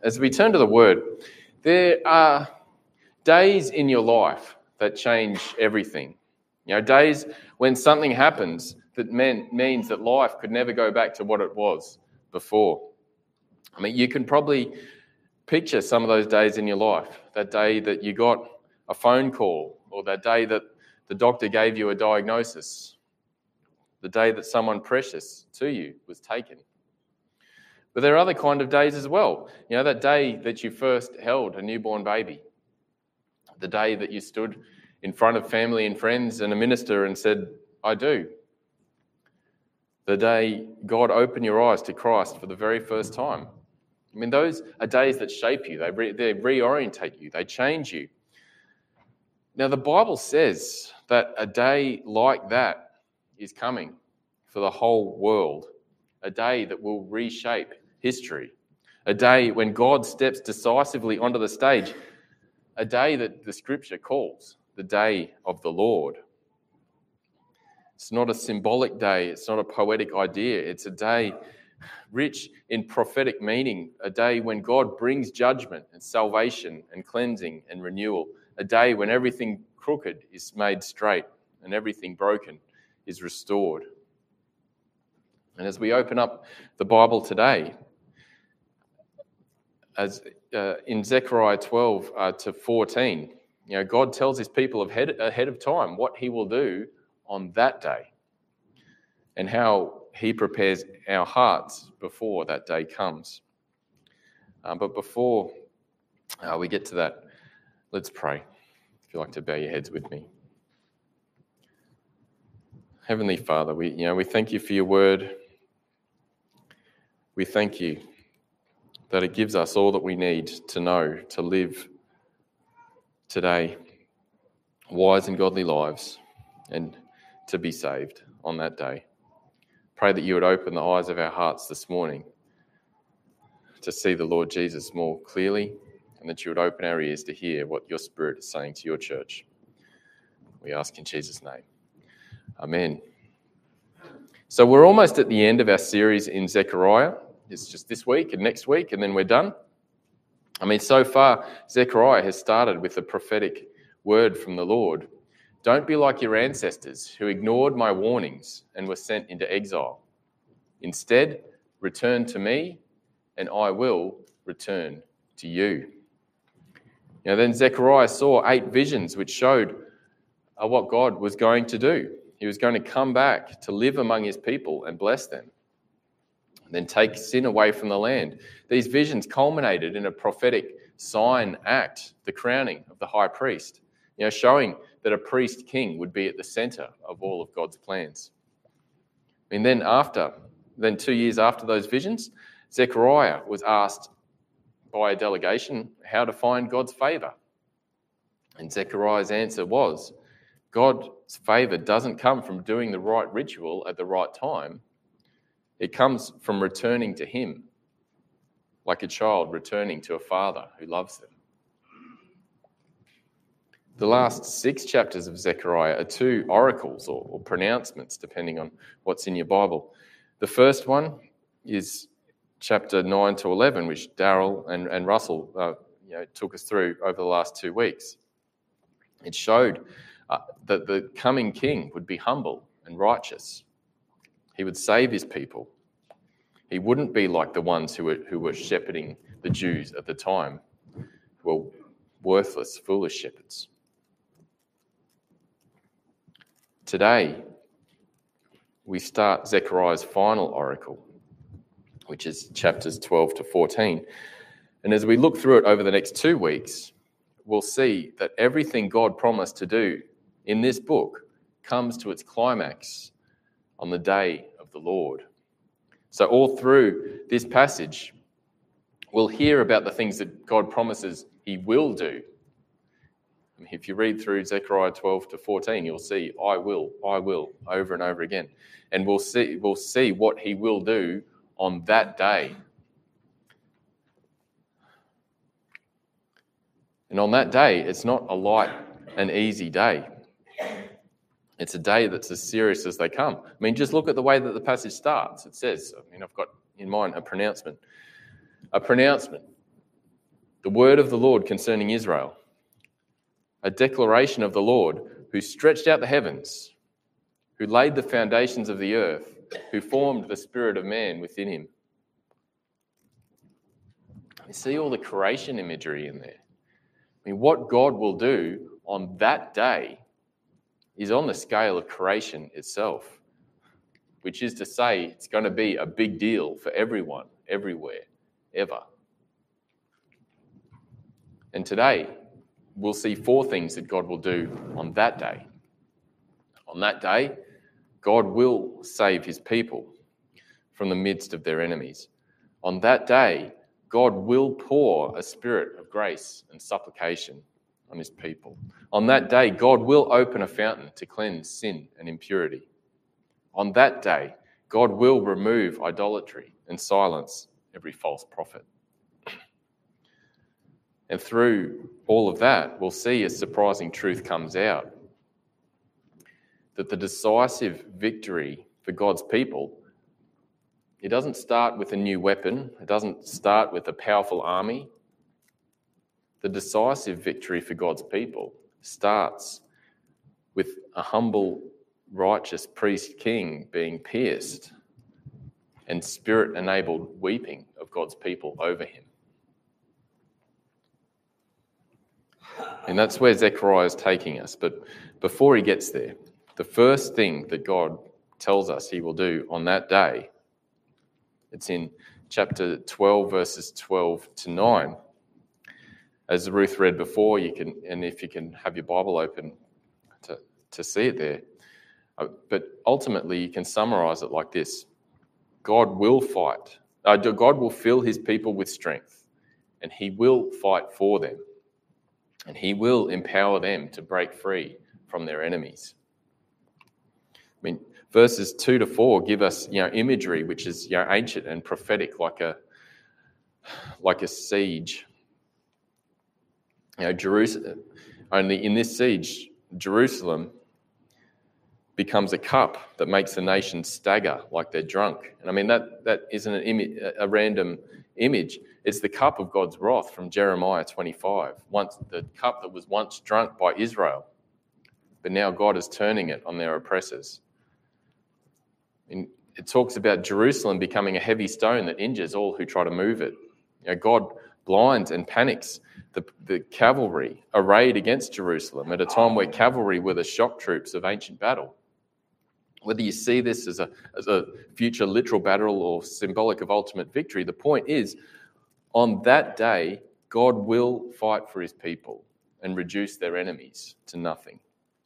as we turn to the Word, there are days in your life that change everything. Days when something happens that means that life could never go back to what it was before. You can probably picture some of those days in your life. That day that you got a phone call, or that day that the doctor gave you a diagnosis, the day that someone precious to you was taken. But there are other kind of days as well. That day that you first held a newborn baby, the day that you stood in front of family and friends and a minister and said, "I do." The day God opened your eyes to Christ for the very first time. Those are days that shape you. They reorientate you. They change you. Now, the Bible says that a day like that is coming for the whole world, a day that will reshape history, a day when God steps decisively onto the stage, a day that the Scripture calls the day of the Lord. It's not a symbolic day. It's not a poetic idea. It's a day rich in prophetic meaning, a day when God brings judgment and salvation and cleansing and renewal, a day when everything crooked is made straight and everything broken is restored. And as we open up the Bible today, as in Zechariah 12 to 14, God tells his people ahead of time what he will do on that day and how he prepares our hearts before that day comes. But before we get to that, let's pray. If you'd like to bow your heads with me. Heavenly Father, we thank you for your word. We thank you that it gives us all that we need to know, to live today wise and godly lives and to be saved on that day. Pray that you would open the eyes of our hearts this morning to see the Lord Jesus more clearly, and that you would open our ears to hear what your Spirit is saying to your church. We ask in Jesus' name. Amen. So we're almost at the end of our series in Zechariah. It's just this week and next week, and then we're done. So far, Zechariah has started with a prophetic word from the Lord. Don't be like your ancestors who ignored my warnings and were sent into exile. Instead, return to me, and I will return to you. Then Zechariah saw 8 visions which showed what God was going to do. He was going to come back to live among his people and bless them, and then take sin away from the land. These visions culminated in a prophetic sign act, the crowning of the high priest, showing that a priest king would be at the center of all of God's plans. And then 2 years after those visions, Zechariah was asked by a delegation how to find God's favor. And Zechariah's answer was, God's favor doesn't come from doing the right ritual at the right time. It comes from returning to him, like a child returning to a father who loves them. The last 6 chapters of Zechariah are 2 oracles or pronouncements, depending on what's in your Bible. The first one is chapter 9 to 11, which Daryl and Russell took us through over the last 2 weeks. It showed that the coming king would be humble and righteous. He would save his people. He wouldn't be like the ones who were shepherding the Jews at the time, who were worthless, foolish shepherds. Today, we start Zechariah's final oracle, which is chapters 12 to 14. And as we look through it over the next 2 weeks, we'll see that everything God promised to do in this book comes to its climax on the day of the Lord. So all through this passage, we'll hear about the things that God promises he will do. If you read through Zechariah 12 to 14, you'll see, I will, over and over again. And we'll see what he will do on that day. And on that day, it's not a light and easy day. It's a day that's as serious as they come. Just look at the way that the passage starts. It says, I've got in mind a pronouncement. A pronouncement. The word of the Lord concerning Israel. A declaration of the Lord who stretched out the heavens, who laid the foundations of the earth, who formed the spirit of man within him. You see all the creation imagery in there. I mean, what God will do on that day is on the scale of creation itself, which is to say it's going to be a big deal for everyone, everywhere, ever. And today, we'll see 4 things that God will do on that day. On that day, God will save his people from the midst of their enemies. On that day, God will pour a spirit of grace and supplication on his people. On that day, God will open a fountain to cleanse sin and impurity. On that day, God will remove idolatry and silence every false prophet. And through all of that, we'll see a surprising truth comes out. That the decisive victory for God's people, it doesn't start with a new weapon. It doesn't start with a powerful army. The decisive victory for God's people starts with a humble, righteous priest king being pierced and spirit-enabled weeping of God's people over him. And that's where Zechariah is taking us. But before he gets there, the first thing that God tells us he will do on that day, it's in chapter 12, verses 12 to 9. As Ruth read before, you can, and if you can have your Bible open to see it there. But ultimately, you can summarize it like this. God will fight. God will fill his people with strength, and he will fight for them. And he will empower them to break free from their enemies. I mean, verses 2 to 4 give us, imagery which is, ancient and prophetic, like a siege. Jerusalem. Only in this siege, Jerusalem becomes a cup that makes the nation stagger like they're drunk. And I mean, that isn't a random image. It's the cup of God's wrath from Jeremiah 25. The cup that was once drunk by Israel, but now God is turning it on their oppressors. And it talks about Jerusalem becoming a heavy stone that injures all who try to move it. God blinds and panics the cavalry arrayed against Jerusalem at a time where cavalry were the shock troops of ancient battle. Whether you see this as a future literal battle or symbolic of ultimate victory, the point is, on that day, God will fight for his people and reduce their enemies to nothing.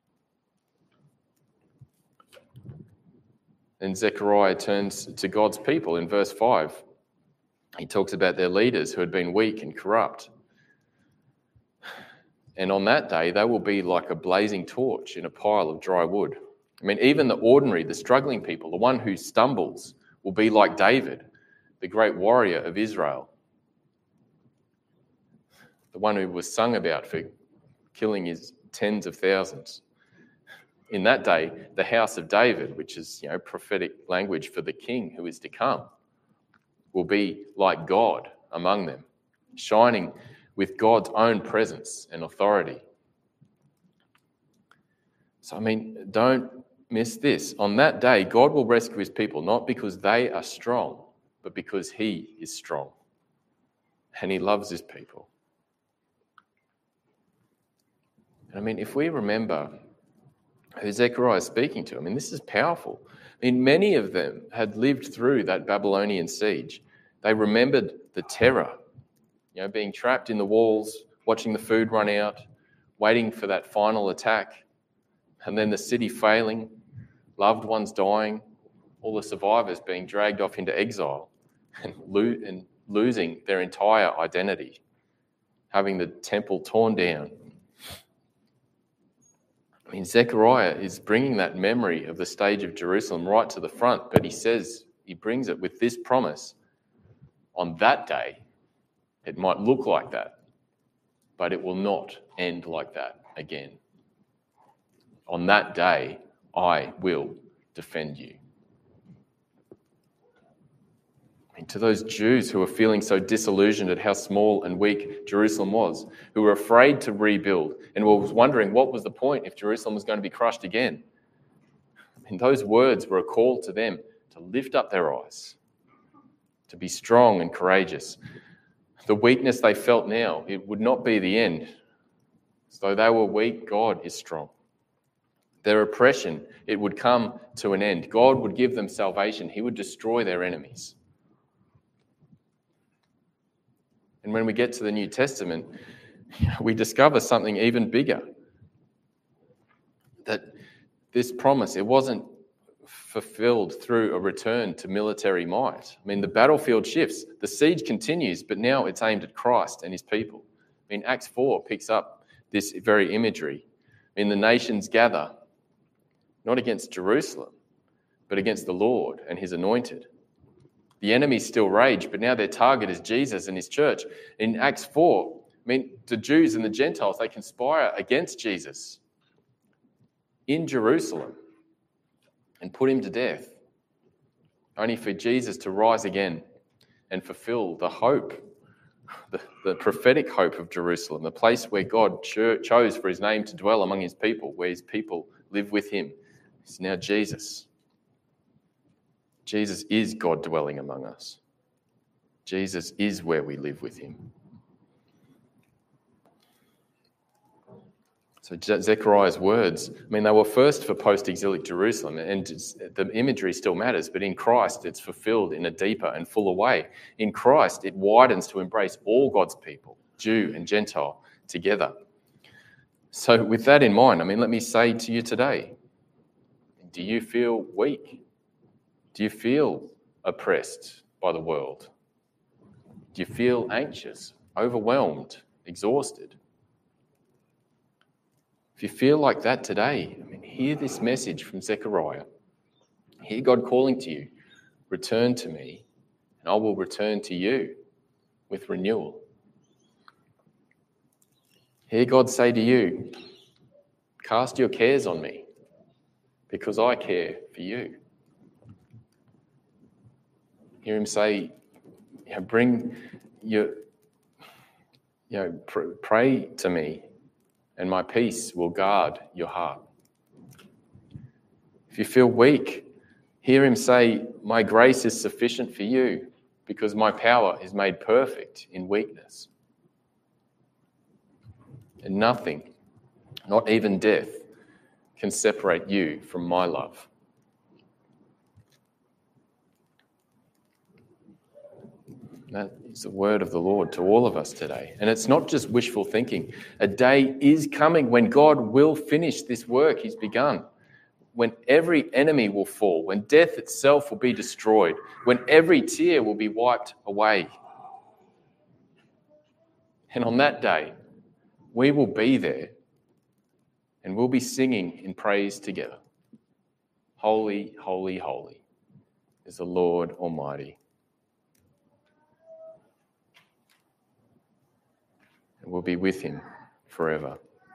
And Zechariah turns to God's people in verse 5. He talks about their leaders who had been weak and corrupt. And on that day, they will be like a blazing torch in a pile of dry wood. I mean, even the struggling people, the one who stumbles, will be like David, the great warrior of Israel. The one who was sung about for killing his tens of thousands. In that day, the house of David, which is, prophetic language for the king who is to come, will be like God among them, shining with God's own presence and authority. So, I mean, don't miss this. On that day, God will rescue his people, not because they are strong, but because he is strong. And he loves his people. And I mean, if we remember who Zechariah is speaking to, I mean, this is powerful. I mean, many of them had lived through that Babylonian siege. They remembered the terror, being trapped in the walls, watching the food run out, waiting for that final attack, and then the city failing, loved ones dying, all the survivors being dragged off into exile and losing their entire identity, having the temple torn down. I mean, Zechariah is bringing that memory of the stage of Jerusalem right to the front, but he brings it with this promise. On that day, it might look like that, but it will not end like that again. On that day, I will defend you. I mean, To those Jews who were feeling so disillusioned at how small and weak Jerusalem was, who were afraid to rebuild and were wondering what was the point if Jerusalem was going to be crushed again. And those words were a call to them to lift up their eyes, to be strong and courageous. The weakness they felt now, it would not be the end. As though they were weak, God is strong. Their oppression, it would come to an end. God would give them salvation. He would destroy their enemies. And when we get to the New Testament, we discover something even bigger. That this promise, it wasn't fulfilled through a return to military might. I mean, the battlefield shifts. The siege continues, but now it's aimed at Christ and his people. I mean, Acts 4 picks up this very imagery. I mean, the nations gather, not against Jerusalem, but against the Lord and his anointed. The enemies still rage, but now their target is Jesus and his church. In Acts 4, I mean, the Jews and the Gentiles, they conspire against Jesus in Jerusalem and put him to death, only for Jesus to rise again and fulfill the hope, the prophetic hope of Jerusalem, the place where God chose for his name to dwell among his people, where his people live with him. It's now Jesus. Jesus is God dwelling among us. Jesus is where we live with him. So Zechariah's words, I mean, they were first for post-exilic Jerusalem, and the imagery still matters, but in Christ it's fulfilled in a deeper and fuller way. In Christ, it widens to embrace all God's people, Jew and Gentile, together. So with that in mind, I mean, let me say to you today, do you feel weak? Do you feel oppressed by the world? Do you feel anxious, overwhelmed, exhausted? If you feel like that today, I mean, hear this message from Zechariah. Hear God calling to you, return to me, and I will return to you with renewal. Hear God say to you, cast your cares on me, because I care for you. Hear him say, bring your, pray to me, and my peace will guard your heart. If you feel weak, hear him say, my grace is sufficient for you, because my power is made perfect in weakness. And nothing, not even death, can separate you from my love. That is the word of the Lord to all of us today. And it's not just wishful thinking. A day is coming when God will finish this work he's begun, when every enemy will fall, when death itself will be destroyed, when every tear will be wiped away. And on that day, we will be there and we'll be singing in praise together. Holy, holy, holy is the Lord Almighty. And we'll be with him forever.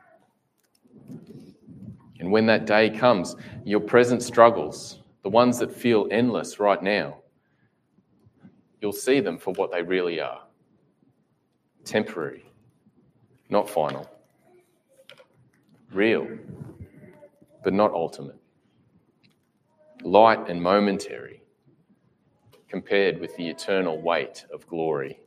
And when that day comes, your present struggles, the ones that feel endless right now, you'll see them for what they really are. Temporary, not final. Real, but not ultimate. Light and momentary, compared with the eternal weight of glory.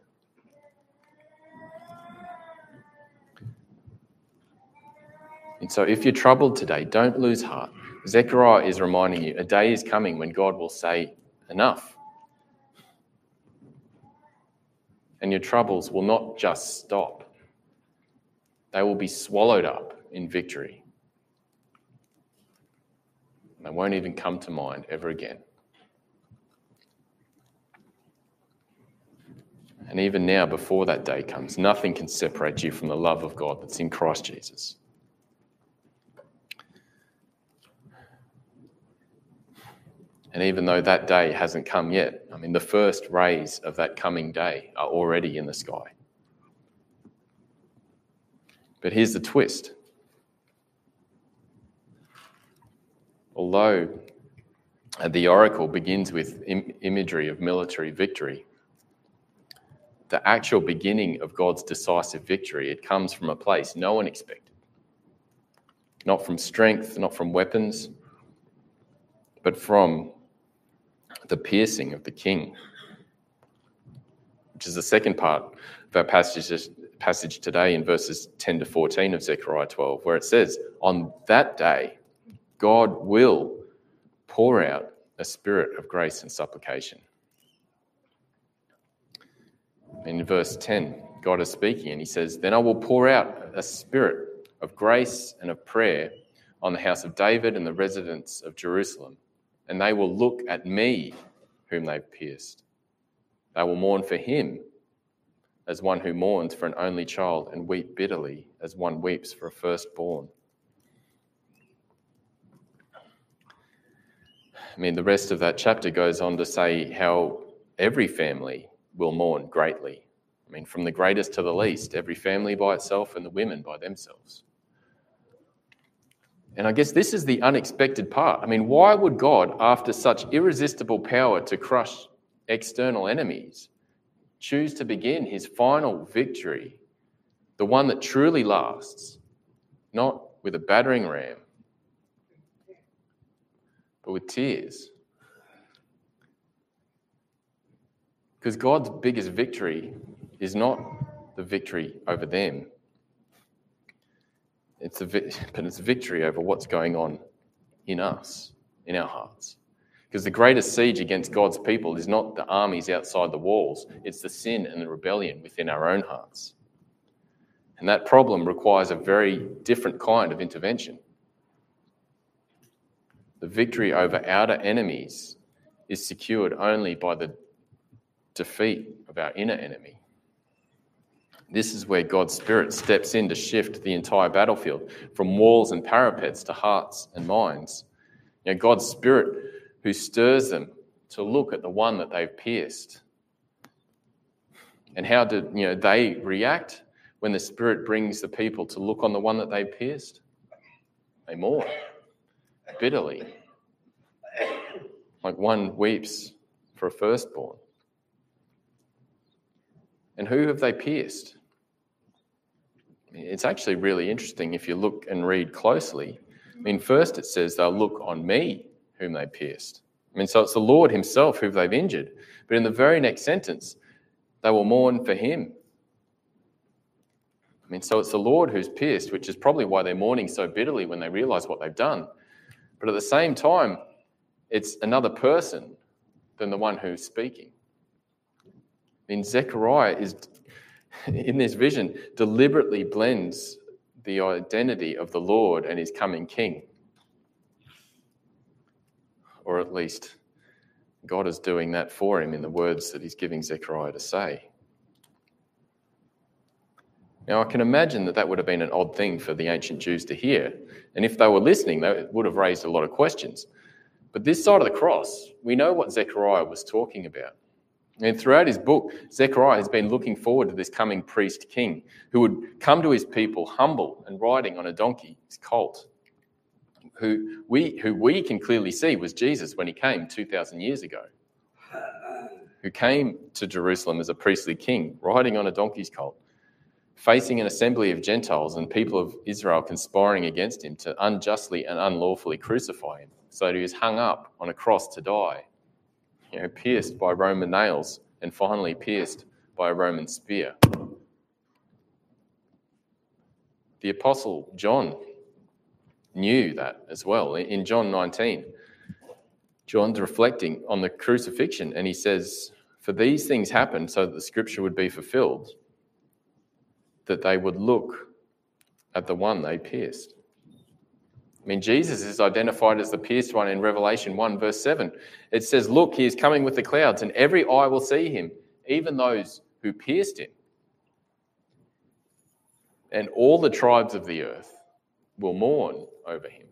And so if you're troubled today, don't lose heart. Zechariah is reminding you, a day is coming when God will say, enough. And your troubles will not just stop. They will be swallowed up in victory. They won't even come to mind ever again. And even now, before that day comes, nothing can separate you from the love of God that's in Christ Jesus. And even though that day hasn't come yet, I mean, the first rays of that coming day are already in the sky. But here's the twist. Although the oracle begins with imagery of military victory, the actual beginning of God's decisive victory, it comes from a place no one expected. Not from strength, not from weapons, but from the piercing of the king, which is the second part of our passage today in verses 10 to 14 of Zechariah 12, where it says, on that day, God will pour out a spirit of grace and supplication. In verse 10, God is speaking and he says, then I will pour out a spirit of grace and of prayer on the house of David and the residents of Jerusalem, and they will look at me whom they've pierced. They will mourn for him as one who mourns for an only child and weep bitterly as one weeps for a firstborn. The rest of that chapter goes on to say how every family will mourn greatly. From the greatest to the least, every family by itself and the women by themselves. And I guess this is the unexpected part. Why would God, after such irresistible power to crush external enemies, choose to begin his final victory, the one that truly lasts, not with a battering ram, but with tears? Because God's biggest victory is not the victory over them. It's a victory over what's going on in us, in our hearts. Because the greatest siege against God's people is not the armies outside the walls, it's the sin and the rebellion within our own hearts. And that problem requires a very different kind of intervention. The victory over outer enemies is secured only by the defeat of our inner enemy. This is where God's Spirit steps in to shift the entire battlefield from walls and parapets to hearts and minds. God's Spirit who stirs them to look at the one that they've pierced. And how do they react when the Spirit brings the people to look on the one that they've pierced? They mourn bitterly, like one weeps for a firstborn. And who have they pierced? It's actually really interesting if you look and read closely. First it says they'll look on me whom they pierced. So it's the Lord himself who they've injured. But in the very next sentence, they will mourn for him. So it's the Lord who's pierced, which is probably why they're mourning so bitterly when they realise what they've done. But at the same time, it's another person than the one who's speaking. Zechariah is, in this vision, deliberately blends the identity of the Lord and his coming king. Or at least God is doing that for him in the words that he's giving Zechariah to say. Now, I can imagine that would have been an odd thing for the ancient Jews to hear. And if they were listening, that would have raised a lot of questions. But this side of the cross, we know what Zechariah was talking about. And throughout his book, Zechariah has been looking forward to this coming priest king who would come to his people humble and riding on a donkey's colt, who we can clearly see was Jesus when he came 2,000 years ago, who came to Jerusalem as a priestly king, riding on a donkey's colt, facing an assembly of Gentiles and people of Israel conspiring against him to unjustly and unlawfully crucify him, so that he was hung up on a cross to die. Pierced by Roman nails and finally pierced by a Roman spear. The Apostle John knew that as well. In John 19, John's reflecting on the crucifixion and he says, for these things happened so that the scripture would be fulfilled, that they would look at the one they pierced. Jesus is identified as the pierced one in Revelation 1 verse 7. It says, look, he is coming with the clouds and every eye will see him, even those who pierced him. And all the tribes of the earth will mourn over him.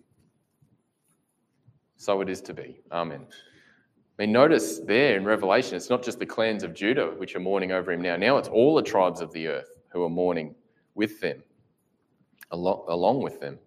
So it is to be. Amen. Notice there in Revelation, it's not just the clans of Judah which are mourning over him now. Now it's all the tribes of the earth who are mourning with them, along with them.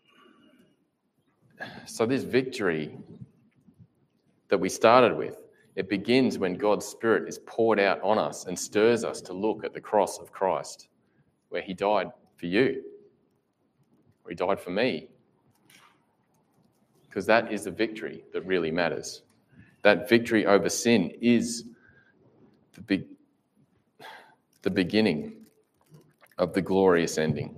So this victory that we started with It begins when God's Spirit is poured out on us and stirs us to look at the cross of Christ, where he died for you, where he died for me. Because that is the victory that really matters. That victory over sin is the beginning of the glorious ending.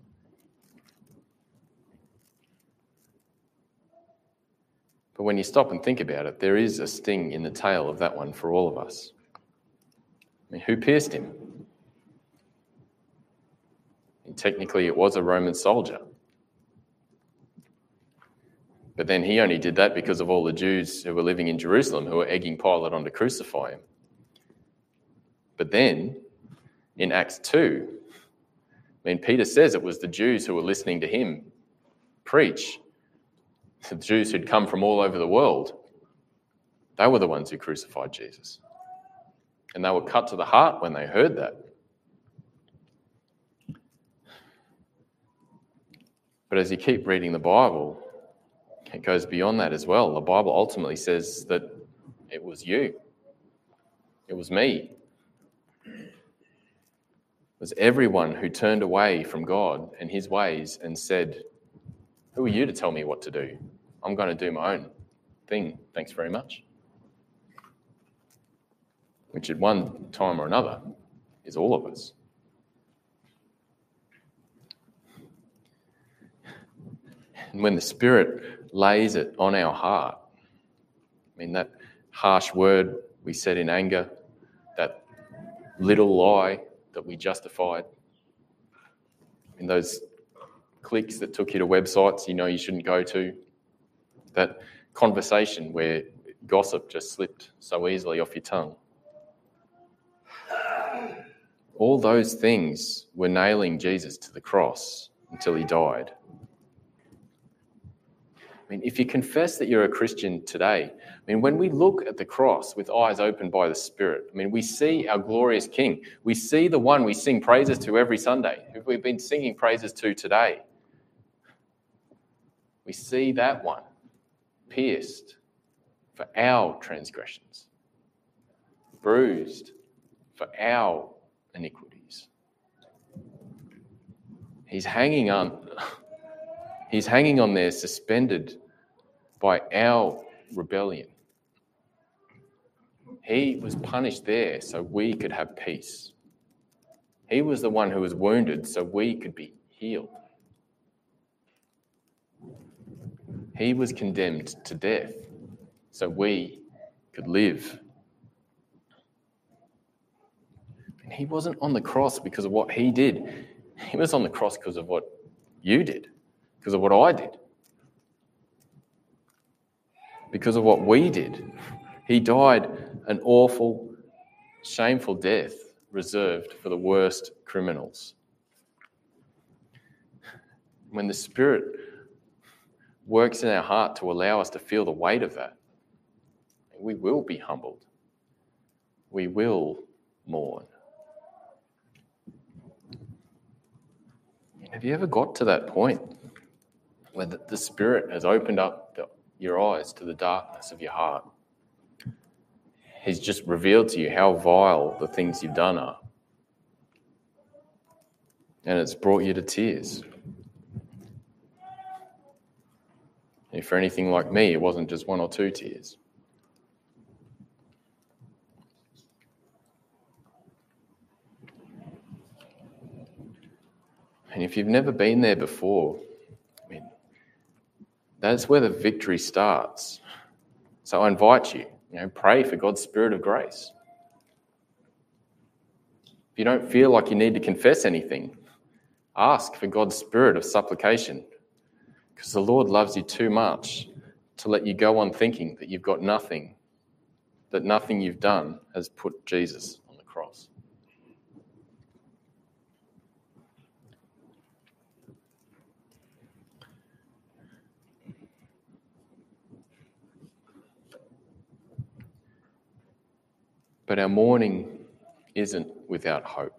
But when you stop and think about it, there is a sting in the tail of that one for all of us. I mean, who pierced him? And technically, it was a Roman soldier. But then he only did that because of all the Jews who were living in Jerusalem who were egging Pilate on to crucify him. But then, in Acts 2, Peter says it was the Jews who were listening to him preach. The Jews who'd come from all over the world. They were the ones who crucified Jesus. And they were cut to the heart when they heard that. But as you keep reading the Bible, it goes beyond that as well. The Bible ultimately says that it was you. It was me. It was everyone who turned away from God and his ways and said, "Who are you to tell me what to do? I'm going to do my own thing. Thanks very much." Which at one time or another is all of us. And when the Spirit lays it on our heart, that harsh word we said in anger, that little lie that we justified, those clicks that took you to websites you shouldn't go to, that conversation where gossip just slipped so easily off your tongue. All those things were nailing Jesus to the cross until he died. If you confess that you're a Christian today, when we look at the cross with eyes opened by the Spirit, we see our glorious King. We see the one we sing praises to every Sunday, who we've been singing praises to today. We see that one pierced for our transgressions, bruised for our iniquities. He's hanging on there, suspended by our rebellion. He was punished there so we could have peace. He was the one who was wounded so we could be healed. He was condemned to death so we could live. And he wasn't on the cross because of what he did. He was on the cross because of what you did, because of what I did, because of what we did. He died an awful, shameful death reserved for the worst criminals. When the Spirit works in our heart to allow us to feel the weight of that, we will be humbled. We will mourn. Have you ever got to that point where the Spirit has opened up your eyes to the darkness of your heart? He's just revealed to you how vile the things you've done are. And it's brought you to tears. If for anything like me, it wasn't just one or two tears. And if you've never been there before, that's where the victory starts. So I invite you, pray for God's Spirit of grace. If you don't feel like you need to confess anything, ask for God's Spirit of supplication, because the Lord loves you too much to let you go on thinking that you've got nothing, that nothing you've done has put Jesus on the cross. But our mourning isn't without hope.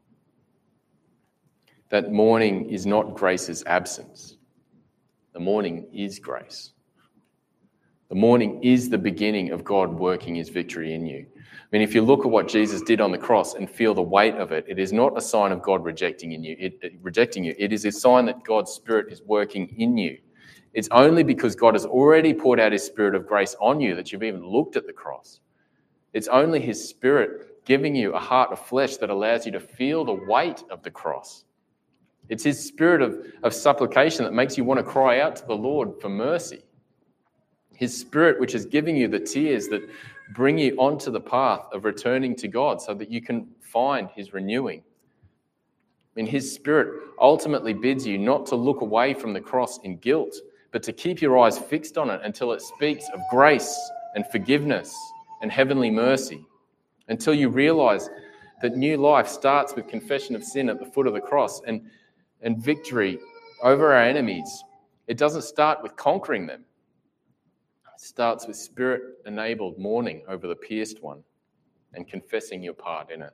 That mourning is not grace's absence. The mourning is grace. The morning is the beginning of God working his victory in you. I mean, if you look at what Jesus did on the cross and feel the weight of it, it is not a sign of God rejecting you. It is a sign that God's Spirit is working in you. It's only because God has already poured out his Spirit of grace on you that you've even looked at the cross. It's only his Spirit giving you a heart of flesh that allows you to feel the weight of the cross. It's his Spirit of supplication that makes you want to cry out to the Lord for mercy. His Spirit, which is giving you the tears that bring you onto the path of returning to God so that you can find his renewing. I mean, his Spirit ultimately bids you not to look away from the cross in guilt, but to keep your eyes fixed on it until it speaks of grace and forgiveness and heavenly mercy, until you realize that new life starts with confession of sin at the foot of the cross and victory over our enemies. It doesn't start with conquering them. It starts with Spirit-enabled mourning over the pierced one and confessing your part in it.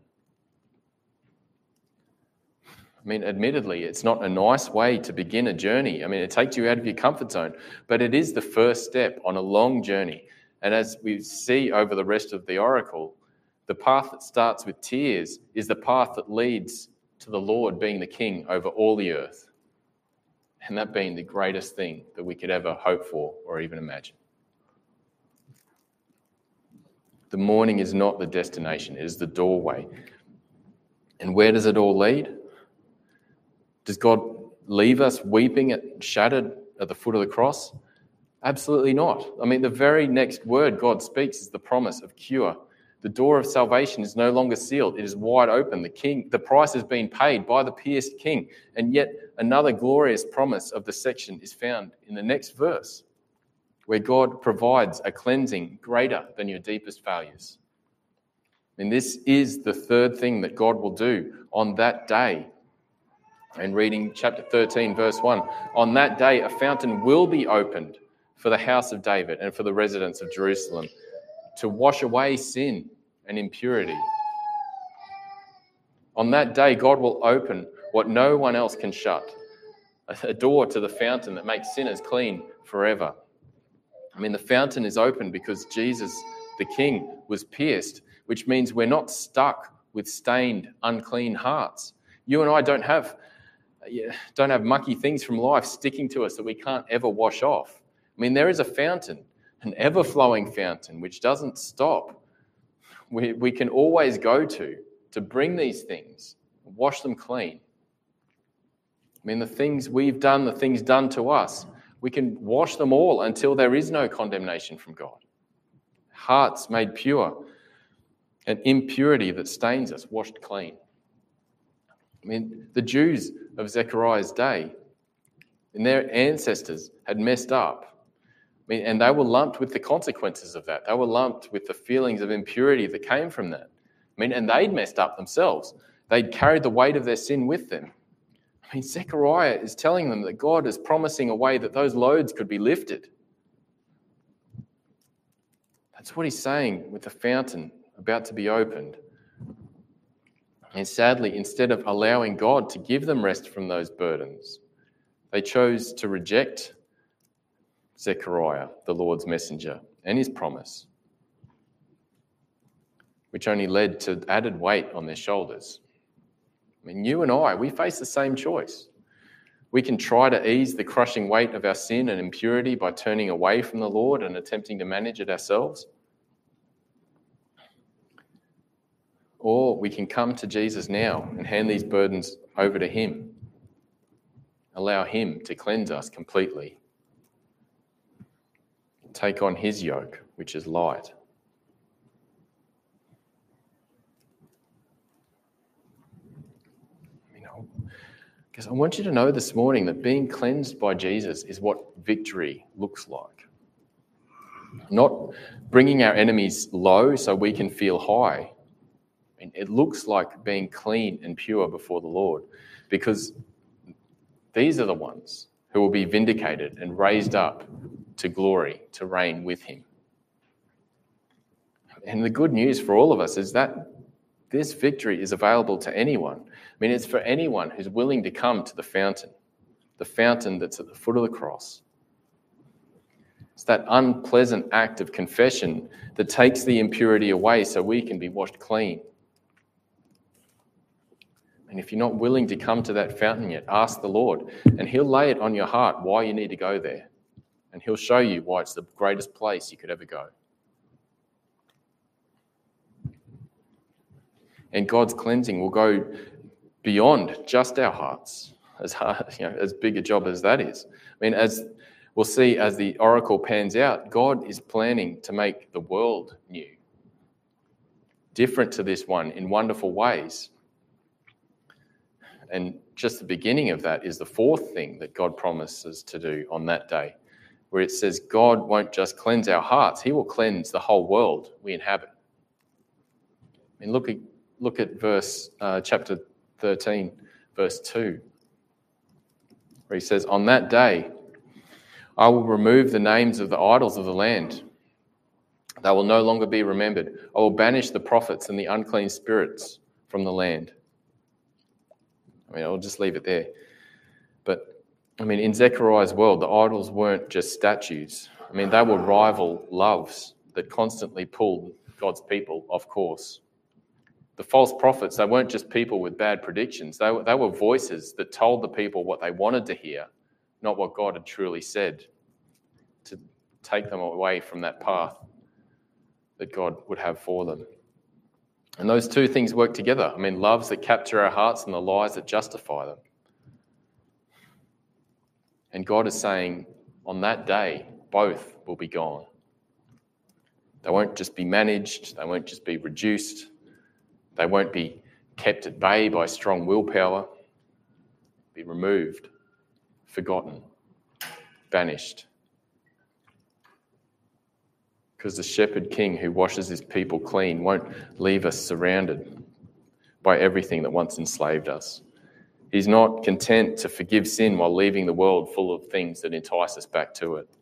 I mean, admittedly, it's not a nice way to begin a journey. I mean, it takes you out of your comfort zone, but it is the first step on a long journey. And as we see over the rest of the oracle, the path that starts with tears is the path that leads to the Lord being the King over all the earth, and that being the greatest thing that we could ever hope for or even imagine. The morning is not the destination, it is the doorway. And where does it all lead? Does God leave us weeping shattered at the foot of the cross? Absolutely not. I mean, the very next word God speaks is the promise of cure. The door of salvation is no longer sealed. It is wide open. The price has been paid by the pierced King. And yet another glorious promise of the section is found in the next verse, where God provides a cleansing greater than your deepest failures. And this is the third thing that God will do on that day. And reading chapter 13, verse 1, on that day a fountain will be opened for the house of David and for the residents of Jerusalem to wash away sin and impurity. On that day, God will open what no one else can shut, a door to the fountain that makes sinners clean forever. I mean, the fountain is open because Jesus, the King, was pierced, which means we're not stuck with stained, unclean hearts. You and I don't have mucky things from life sticking to us that we can't ever wash off. I mean, there is a fountain, an ever-flowing fountain, which doesn't stop. We can always go to bring these things, wash them clean. I mean, the things we've done, the things done to us, we can wash them all until there is no condemnation from God. Hearts made pure, and impurity that stains us washed clean. I mean, the Jews of Zechariah's day and their ancestors had messed up. I mean, and they were lumped with the consequences of that. They were lumped with the feelings of impurity that came from that. I mean, and they'd messed up themselves. They'd carried the weight of their sin with them. I mean, Zechariah is telling them that God is promising a way that those loads could be lifted. That's what he's saying with the fountain about to be opened. And sadly, instead of allowing God to give them rest from those burdens, they chose to reject Zechariah, the Lord's messenger, and his promise, which only led to added weight on their shoulders. I mean, you and I, we face the same choice. We can try to ease the crushing weight of our sin and impurity by turning away from the Lord and attempting to manage it ourselves. Or we can come to Jesus now and hand these burdens over to him. Allow him to cleanse us completely. Take on his yoke, which is light. Because I want you to know this morning that being cleansed by Jesus is what victory looks like. Not bringing our enemies low so we can feel high. It looks like being clean and pure before the Lord, because these are the ones who will be vindicated and raised up to glory, to reign with him. And the good news for all of us is that this victory is available to anyone. I mean, it's for anyone who's willing to come to the fountain that's at the foot of the cross. It's that unpleasant act of confession that takes the impurity away so we can be washed clean. And if you're not willing to come to that fountain yet, ask the Lord, and he'll lay it on your heart why you need to go there. And he'll show you why it's the greatest place you could ever go. And God's cleansing will go beyond just our hearts, as big a job as that is. I mean, as we'll see as the oracle pans out, God is planning to make the world new, different to this one in wonderful ways. And just the beginning of that is the fourth thing that God promises to do on that day, where it says God won't just cleanse our hearts, he will cleanse the whole world we inhabit. I mean, look at chapter 13, verse 2, where he says, on that day, I will remove the names of the idols of the land. They will no longer be remembered. I will banish the prophets and the unclean spirits from the land. I mean, I'll just leave it there. But, I mean, in Zechariah's world, the idols weren't just statues. I mean, they were rival loves that constantly pulled God's people off course. The false prophets, they weren't just people with bad predictions. They were voices that told the people what they wanted to hear, not what God had truly said, to take them away from that path that God would have for them. And those two things work together. I mean, loves that capture our hearts and the lies that justify them. And God is saying, on that day, both will be gone. They won't just be managed. They won't just be reduced. They won't be kept at bay by strong willpower. Be removed, forgotten, banished. Because the shepherd king who washes his people clean won't leave us surrounded by everything that once enslaved us. He's not content to forgive sin while leaving the world full of things that entice us back to it.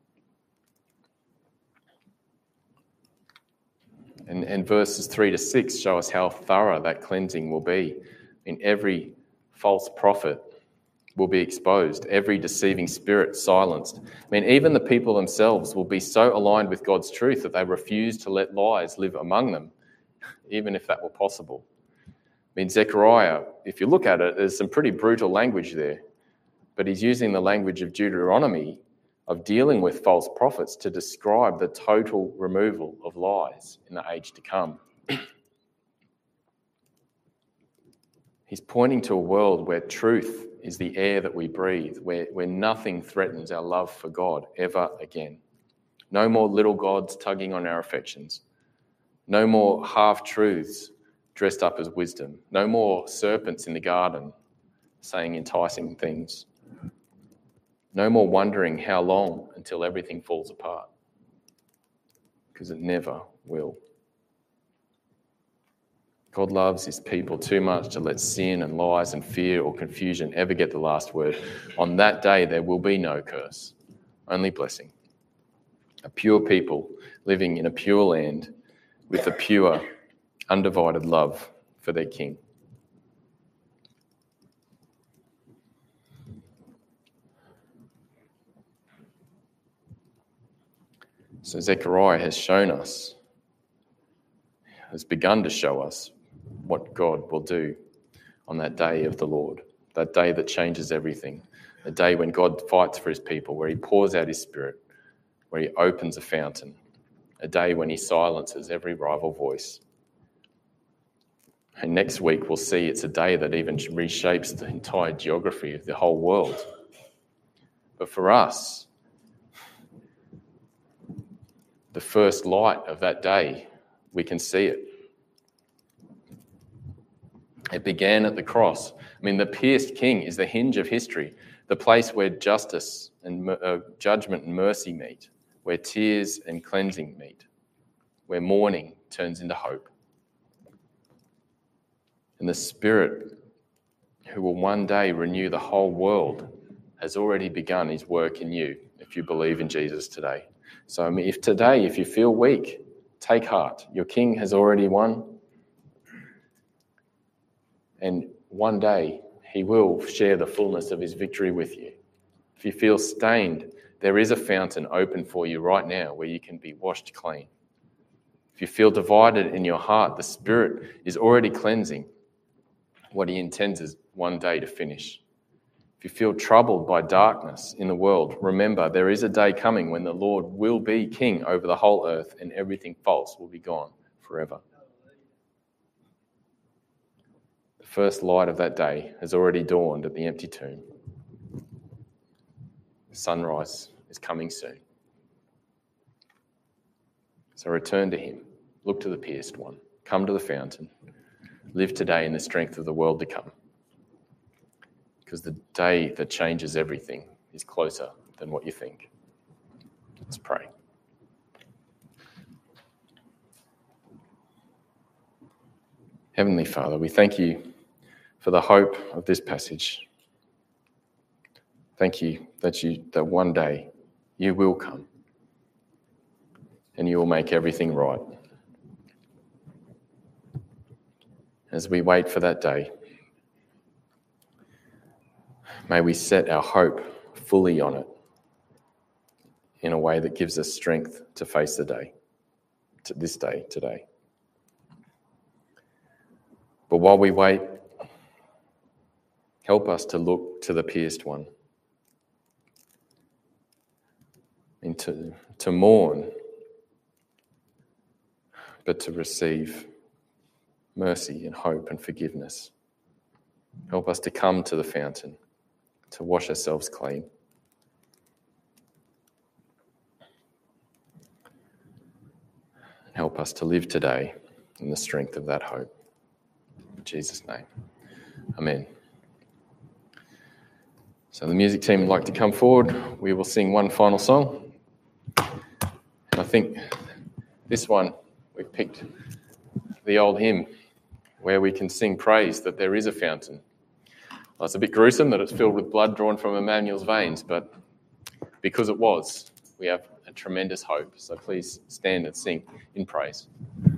And verses 3 to 6 show us how thorough that cleansing will be. In every false prophet will be exposed, every deceiving spirit silenced. I mean, even the people themselves will be so aligned with God's truth that they refuse to let lies live among them, even if that were possible. I mean, Zechariah, if you look at it, there's some pretty brutal language there, but he's using the language of Deuteronomy of dealing with false prophets to describe the total removal of lies in the age to come. He's pointing to a world where truth is the air that we breathe, where nothing threatens our love for God ever again. No more little gods tugging on our affections. No more half-truths dressed up as wisdom. No more serpents in the garden saying enticing things. No more wondering how long until everything falls apart, because it never will. God loves his people too much to let sin and lies and fear or confusion ever get the last word. On that day, there will be no curse, only blessing. A pure people living in a pure land with a pure, undivided love for their King. So Zechariah has shown us, has begun to show us what God will do on that day of the Lord, that day that changes everything, the day when God fights for his people, where he pours out his Spirit, where he opens a fountain, a day when he silences every rival voice. And next week we'll see it's a day that even reshapes the entire geography of the whole world. But for us, the first light of that day, we can see it. It began at the cross. I mean, the pierced king is the hinge of history, the place where justice and judgment and mercy meet, where tears and cleansing meet, where mourning turns into hope. And the Spirit, who will one day renew the whole world, has already begun his work in you if you believe in Jesus today. So if you feel weak, take heart. Your King has already won. And one day he will share the fullness of his victory with you. If you feel stained, there is a fountain open for you right now where you can be washed clean. If you feel divided in your heart, the Spirit is already cleansing what He intends is one day to finish. If you feel troubled by darkness in the world, remember there is a day coming when the Lord will be King over the whole earth and everything false will be gone forever. The first light of that day has already dawned at the empty tomb. Sunrise is coming soon. So return to Him. Look to the pierced one. Come to the fountain. Live today in the strength of the world to come. Because the day that changes everything is closer than what you think. Let's pray. Heavenly Father, we thank You for the hope of this passage. Thank You that one day You will come and You will make everything right. As we wait for that day, may we set our hope fully on it in a way that gives us strength to face the day, to this day, today. But while we wait, help us to look to the pierced one and to mourn, but to receive mercy and hope and forgiveness. Help us to come to the fountain, to wash ourselves clean. Help us to live today in the strength of that hope. In Jesus' name, amen. So the music team would like to come forward. We will sing one final song. And I think this one, we've picked the old hymn where we can sing praise that there is a fountain. Well, it's a bit gruesome that it's filled with blood drawn from Emmanuel's veins, but because it was, we have a tremendous hope. So please stand and sing in praise.